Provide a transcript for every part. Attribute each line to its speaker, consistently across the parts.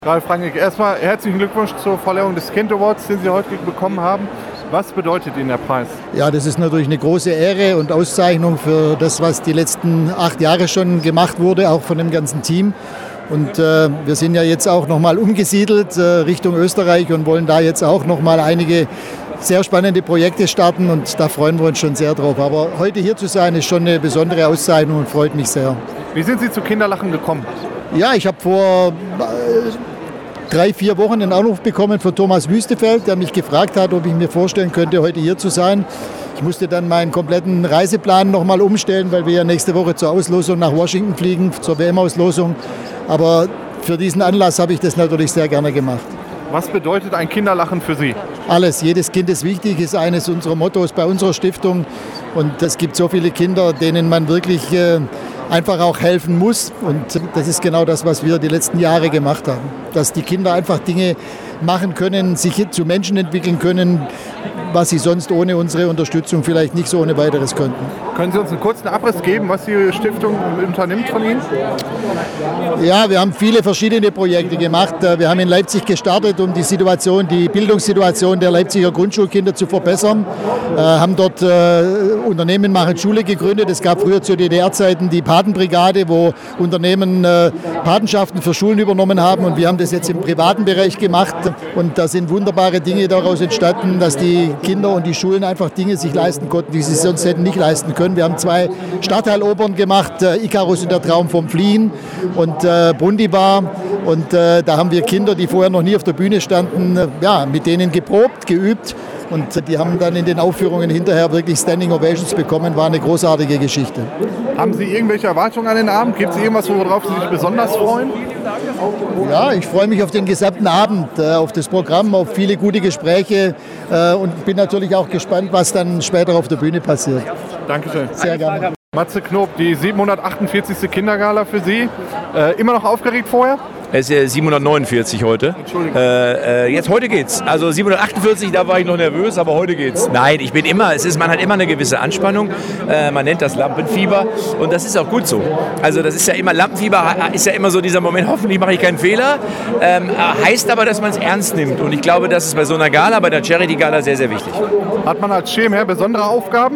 Speaker 1: Ralf Rangnick, erstmal herzlichen Glückwunsch zur Verleihung des Kind Awards, den Sie heute bekommen haben. Was bedeutet Ihnen der Preis?
Speaker 2: Ja, das ist natürlich eine große Ehre und Auszeichnung für das, was die letzten 8 Jahre schon gemacht wurde, auch von dem ganzen Team. Und wir sind ja jetzt auch nochmal umgesiedelt Richtung Österreich und wollen da jetzt auch nochmal einige sehr spannende Projekte starten und da freuen wir uns schon sehr drauf. Aber heute hier zu sein, ist schon eine besondere Auszeichnung und freut mich sehr.
Speaker 1: Wie sind Sie zu Kinderlachen gekommen?
Speaker 2: Ja, ich habe vor 3-4 Wochen einen Anruf bekommen von Thomas Wüstefeld, der mich gefragt hat, ob ich mir vorstellen könnte, heute hier zu sein. Ich musste dann meinen kompletten Reiseplan nochmal umstellen, weil wir ja nächste Woche zur Auslosung nach Washington fliegen, zur WM-Auslosung. Aber für diesen Anlass habe ich das natürlich sehr gerne gemacht.
Speaker 1: Was bedeutet ein Kinderlachen für Sie?
Speaker 2: Alles, jedes Kind ist wichtig, ist eines unserer Mottos bei unserer Stiftung. Und es gibt so viele Kinder, denen man wirklich einfach auch helfen muss. Und das ist genau das, was wir die letzten Jahre gemacht haben. Dass die Kinder einfach Dinge machen können, sich zu Menschen entwickeln können, was sie sonst ohne unsere Unterstützung vielleicht nicht so ohne weiteres könnten.
Speaker 1: Können Sie uns einen kurzen Abriss geben, was die Stiftung unternimmt von Ihnen?
Speaker 2: Ja, wir haben viele verschiedene Projekte gemacht. Wir haben in Leipzig gestartet, um die Bildungssituation der Leipziger Grundschulkinder zu verbessern. Haben dort Unternehmen machen Schule gegründet. Es gab früher zu DDR-Zeiten die Patenbrigade, wo Unternehmen Patenschaften für Schulen übernommen haben. Und wir haben das jetzt im privaten Bereich gemacht. Und da sind wunderbare Dinge daraus entstanden, dass die Kinder und die Schulen einfach Dinge sich leisten konnten, die sie sonst hätten nicht leisten können. Wir haben 2 Stadtteilopern gemacht, Ikarus und der Traum vom Fliehen und Brundibar. Und da haben wir Kinder, die vorher noch nie auf der Bühne standen, mit denen geprobt, geübt. Und die haben dann in den Aufführungen hinterher wirklich Standing Ovations bekommen. War eine großartige Geschichte.
Speaker 1: Haben Sie irgendwelche Erwartungen an den Abend? Gibt es irgendwas, worauf Sie sich besonders freuen?
Speaker 2: Ja, ich freue mich auf den gesamten Abend, auf das Programm, auf viele gute Gespräche und bin natürlich auch gespannt, was dann später auf der Bühne passiert.
Speaker 1: Dankeschön.
Speaker 2: Sehr gerne.
Speaker 1: Matze Knob, die 748. Kindergala für Sie. Immer noch aufgeregt vorher?
Speaker 3: Es ist 749 heute. Jetzt heute geht's. Also 748, da war ich noch nervös, aber heute geht's. Nein, man hat immer eine gewisse Anspannung. Man nennt das Lampenfieber und das ist auch gut so. Also das ist ja immer, Lampenfieber ist ja immer so dieser Moment, hoffentlich mache ich keinen Fehler. Heißt aber, dass man es ernst nimmt und ich glaube, das ist bei so einer Gala, bei der Charity-Gala sehr, sehr wichtig.
Speaker 1: Hat man als Schirmherr besondere Aufgaben?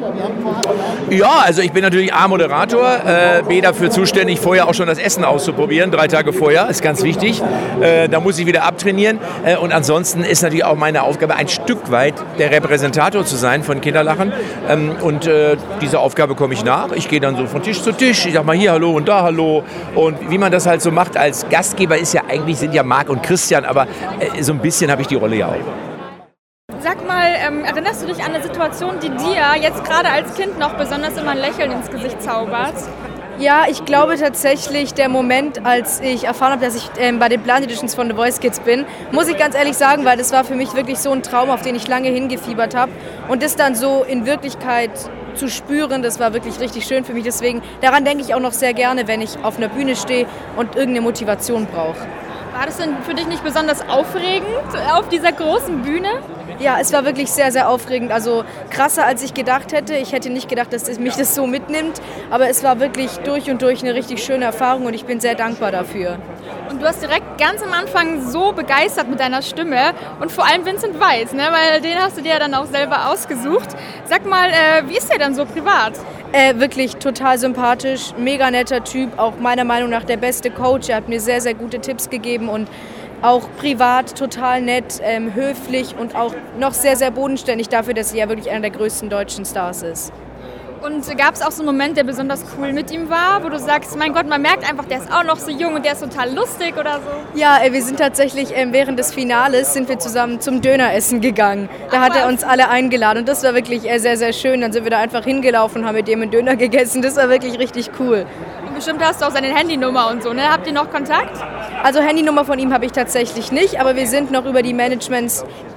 Speaker 3: Ja, also ich bin natürlich A, Moderator, B, dafür zuständig, vorher auch schon das Essen auszuprobieren, 3 Tage vorher, ist ganz wichtig. Da muss ich wieder abtrainieren. Und ansonsten ist natürlich auch meine Aufgabe, ein Stück weit der Repräsentator zu sein von Kinderlachen. Und dieser Aufgabe komme ich nach. Ich gehe dann so von Tisch zu Tisch. Ich sage mal hier Hallo und da Hallo. Und wie man das halt so macht als Gastgeber sind ja Marc und Christian, aber so ein bisschen habe ich die Rolle ja auch.
Speaker 4: Sag mal, erinnerst du dich an eine Situation, die dir jetzt gerade als Kind noch besonders immer ein Lächeln ins Gesicht zaubert?
Speaker 5: Ja, ich glaube tatsächlich, der Moment, als ich erfahren habe, dass ich bei den Blind Editions von The Voice Kids bin, muss ich ganz ehrlich sagen, weil das war für mich wirklich so ein Traum, auf den ich lange hingefiebert habe. Und das dann so in Wirklichkeit zu spüren, das war wirklich richtig schön für mich. Deswegen, daran denke ich auch noch sehr gerne, wenn ich auf einer Bühne stehe und irgendeine Motivation brauche.
Speaker 4: War das denn für dich nicht besonders aufregend auf dieser großen Bühne?
Speaker 5: Ja, es war wirklich sehr, sehr aufregend. Also krasser, als ich gedacht hätte. Ich hätte nicht gedacht, dass mich das so mitnimmt. Aber es war wirklich durch und durch eine richtig schöne Erfahrung und ich bin sehr dankbar dafür.
Speaker 4: Und du hast direkt ganz am Anfang so begeistert mit deiner Stimme und vor allem Vincent Weiss, ne? Weil den hast du dir ja dann auch selber ausgesucht. Sag mal, wie ist der dann so privat?
Speaker 5: Wirklich total sympathisch, mega netter Typ, auch meiner Meinung nach der beste Coach. Er hat mir sehr, sehr gute Tipps gegeben und auch privat total nett, höflich und auch noch sehr, sehr bodenständig dafür, dass er ja wirklich einer der größten deutschen Stars ist.
Speaker 4: Und gab es auch so einen Moment, der besonders cool mit ihm war, wo du sagst, mein Gott, man merkt einfach, der ist auch noch so jung und der ist total lustig oder so?
Speaker 5: Ja, wir sind tatsächlich während des Finales sind wir zusammen zum Döneressen gegangen. Da hat er uns alle eingeladen und das war wirklich sehr, sehr schön. Dann sind wir da einfach hingelaufen und haben mit dem einen Döner gegessen. Das war wirklich richtig cool.
Speaker 4: Und bestimmt hast du auch seine Handynummer und so, ne? Habt ihr noch Kontakt?
Speaker 5: Also Handynummer von ihm habe ich tatsächlich nicht, aber wir sind noch über die Managements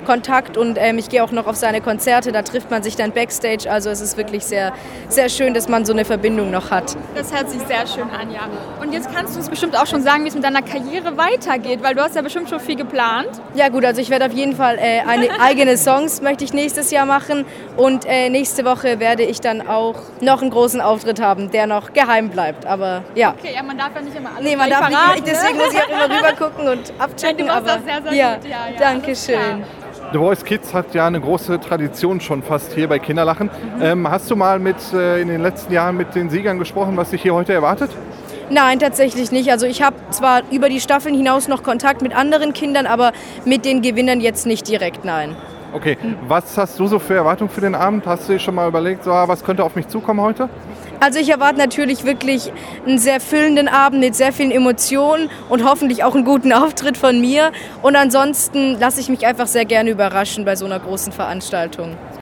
Speaker 5: Kontakt und ich gehe auch noch auf seine Konzerte, da trifft man sich dann Backstage. Also es ist wirklich sehr, sehr schön, dass man so eine Verbindung noch hat.
Speaker 4: Das hört sich sehr schön an, ja. Und jetzt kannst du uns bestimmt auch schon sagen, wie es mit deiner Karriere weitergeht, weil du hast ja bestimmt schon viel geplant.
Speaker 5: Ja gut, also ich werde auf jeden Fall eigene Songs möchte ich nächstes Jahr machen und nächste Woche werde ich dann auch noch einen großen Auftritt haben, der noch geheim bleibt, aber ja.
Speaker 4: Okay, ja, man darf ja nicht immer alles
Speaker 5: man darf
Speaker 4: verraten,
Speaker 5: nicht, deswegen muss ich auch immer rüber gucken und abchecken.
Speaker 4: Du machst das sehr, sehr gut. Ja,
Speaker 5: danke schön.
Speaker 1: The Voice Kids hat ja eine große Tradition schon fast hier bei Kinderlachen. Hast du mal in den letzten Jahren mit den Siegern gesprochen, was dich hier heute erwartet?
Speaker 5: Nein, tatsächlich nicht. Also ich habe zwar über die Staffeln hinaus noch Kontakt mit anderen Kindern, aber mit den Gewinnern jetzt nicht direkt, nein.
Speaker 1: Okay, was hast du so für Erwartungen für den Abend? Hast du dir schon mal überlegt, was könnte auf mich zukommen heute?
Speaker 5: Also ich erwarte natürlich wirklich einen sehr füllenden Abend mit sehr vielen Emotionen und hoffentlich auch einen guten Auftritt von mir. Und ansonsten lasse ich mich einfach sehr gerne überraschen bei so einer großen Veranstaltung.